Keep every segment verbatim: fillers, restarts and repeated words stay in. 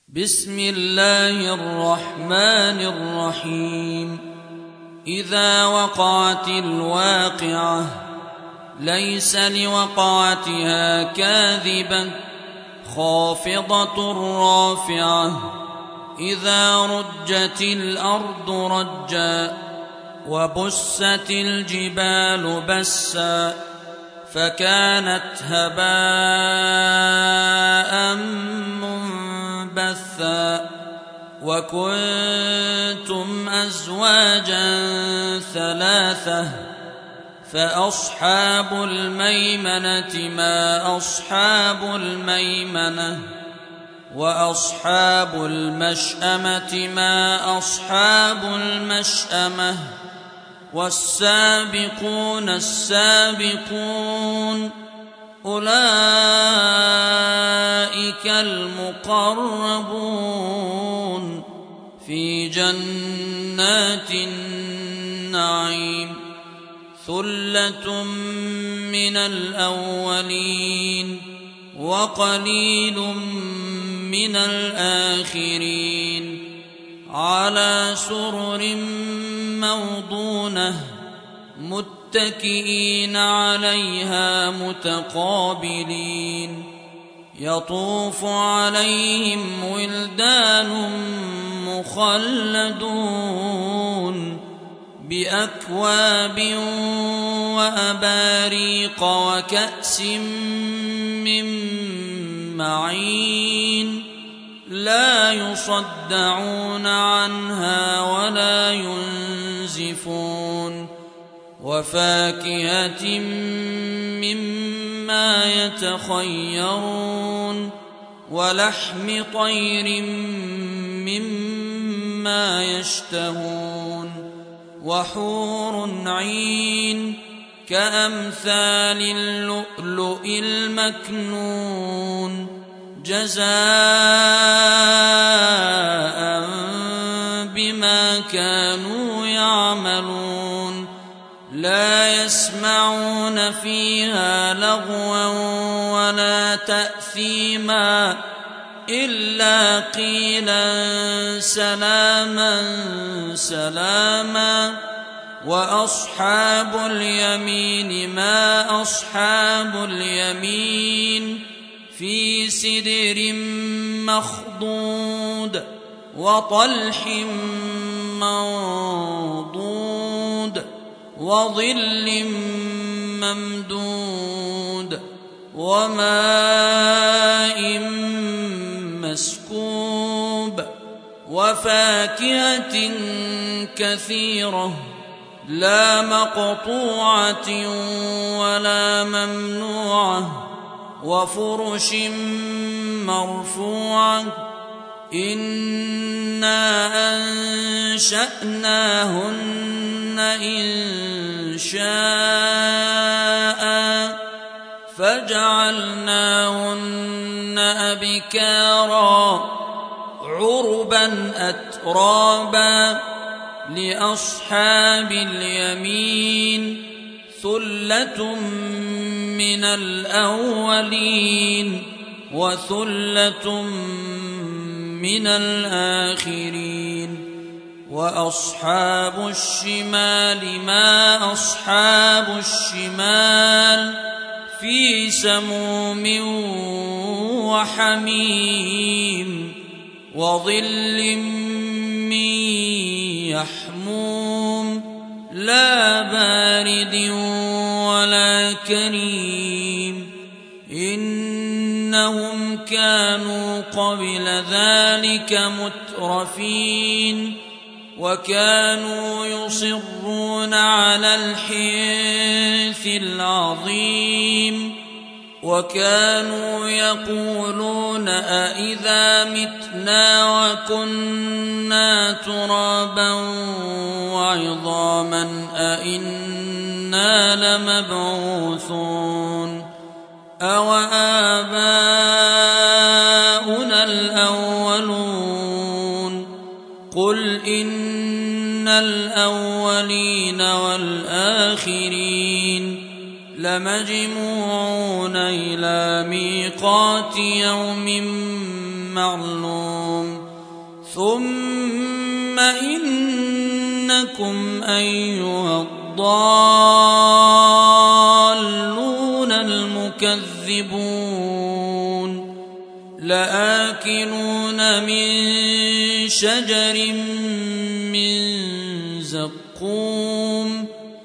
بسم الله الرحمن الرحيم. إذا وقعت الواقعة ليس لوقعتها كاذبة خافضة رافعة إذا رجت الأرض رجا وبست الجبال بسا فكانت هباء منبثا وكنتم أزواجا ثلاثة فأصحاب الميمنة ما أصحاب الميمنة وأصحاب المشأمة ما أصحاب المشأمة والسابقون السابقون أولئك المقربون في جنات النعيم ثلة من الأولين وقليل من الآخرين على سرر موضونة متكئين عليها متقابلين يطوف عليهم ولدان مخلدون بأكواب وأباريق وكأس من معين لا يصدعون عنها ولا ينزفون وفاكهة مما يتخيرون ولحم طير مما يشتهون وحور عين كأمثال اللؤلؤ المكنون جزاء بما كانوا يعملون لا يسمعون فيها لغوا ولا تأثيما إلا قيلا سلاما سلاما وأصحاب اليمين ما أصحاب اليمين في سدر مخضود وطلح منضود وظل ممدود وماء مسكوب وفاكهة كثيرة لا مقطوعة ولا ممنوعة وفرش مرفوعة إنا أنشأناهن إنشاء فجعلناهن أبكارا عربا أترابا لأصحاب اليمين ثلة من الأولين وثلة من الآخرين وأصحاب الشمال ما أصحاب الشمال في سموم وحميم وظل من يحموم لا بارد ولا كريم إنهم كانوا قبل ذلك مترفين وكانوا يصرون على الحنث العظيم وكانوا يقولون أإذا متنا وكنا ترابا وعظاما أإنا لمبعوثون أوآباؤنا الأولون قل إن الأولين والآخرين لمجموعون إلى ميقات يوم معلوم ثم إنكم أيها الضالون المكذبون لآكلون من شجر من زقوم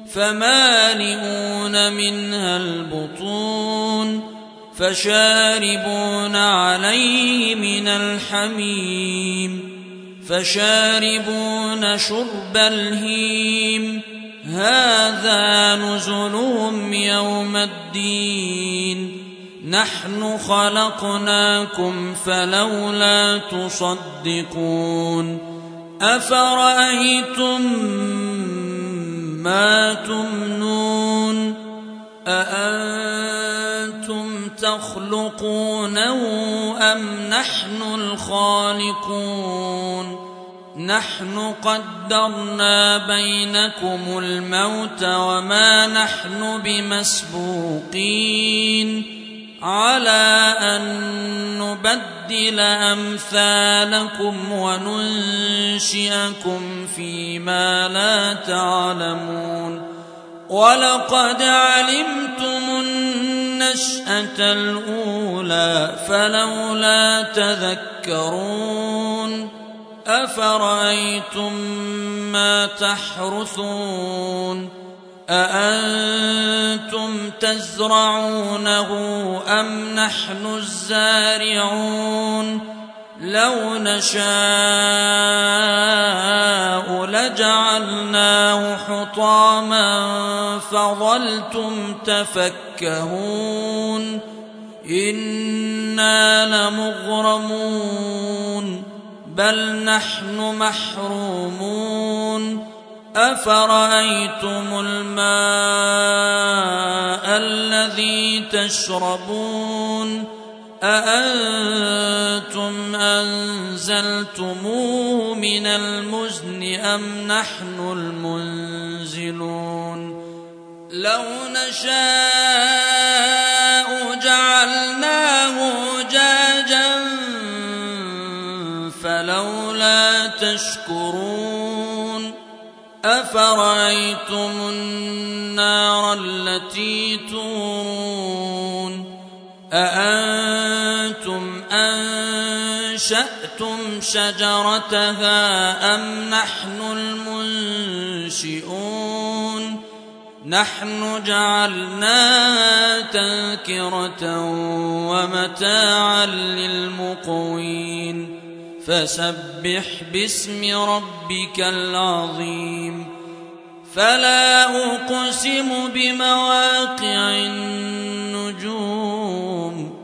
فمالئون منها البطون فشاربون عليه من الحميم فشاربون شرب الهيم هذا نزلهم يوم الدين نحن خلقناكم فلولا تصدقون أفرأيتم ما تمنون أأنتم تخلقونه أم نحن الخالقون نحن قدرنا بينكم الموت وما نحن بمسبوقين على أن نبدل أمثالكم وننشئكم فيما لا تعلمون ولقد علمتم النشأة الأولى فلولا تذكرون أفرأيتم ما تحرثون أأنتم تزرعونه أم نحن الزارعون لو نشاء لجعلناه حطاما فظلتم تفكهون إنا لمغرمون بل نحن محرومون أفرأيتم الماء الذي تشربون أأنتم أنزلتموه من المزن أم نحن المنزلون لو نشاء جعلناه أجاجا فلولا تشكرون أفرأيتم النار التي تورون أأنتم أنشأتم شجرتها أم نحن المنشئون نحن جعلناها تذكرة ومتاعا للمقوين فسبح باسم ربك العظيم فلا أقسم بمواقع النجوم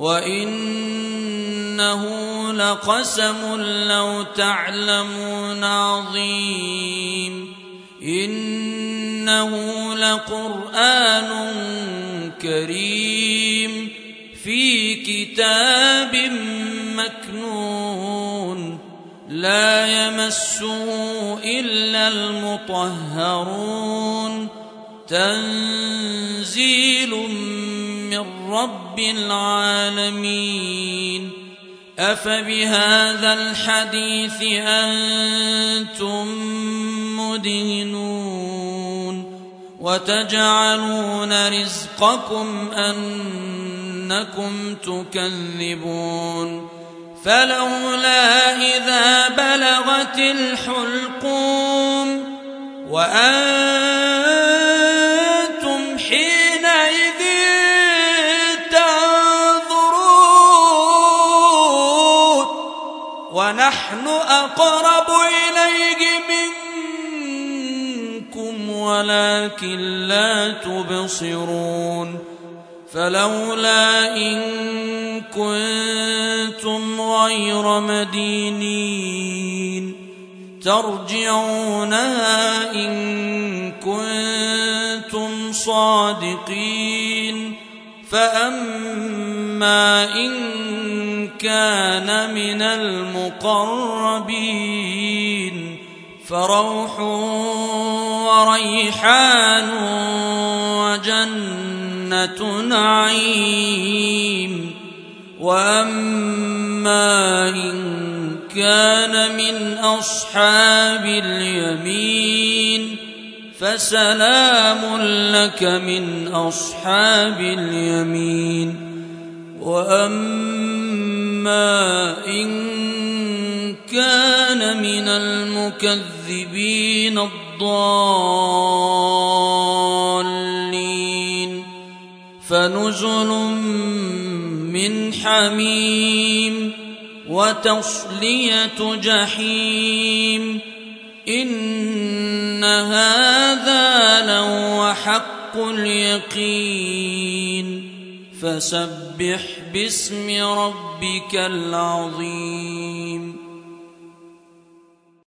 وإنه لقسم لو تعلمون عظيم إنه لقرآن كريم في كتاب مكنون لا يمسه إلا المطهرون تنزيل من رب العالمين أفبهذا الحديث أنتم مدهنون وتجعلون رزقكم أنكم تكذبون فلولا إذا بلغت الحلقوم وأنتم حينئذ تنظرون ونحن أقرب إليه منكم ولكن لا تبصرون فلولا إن كنتم غير مدينين ترجعونها إن كنتم صادقين فأما إن كان من المقربين فروح وريحان وجنة نعيم وأما إن كان من أصحاب اليمين فسلام لك من أصحاب اليمين. وأما إن كان من المكذبين الضالين فنزل من حميم وتصلية جحيم. إن هذا لهو حق اليقين. فسبح باسم ربك العظيم.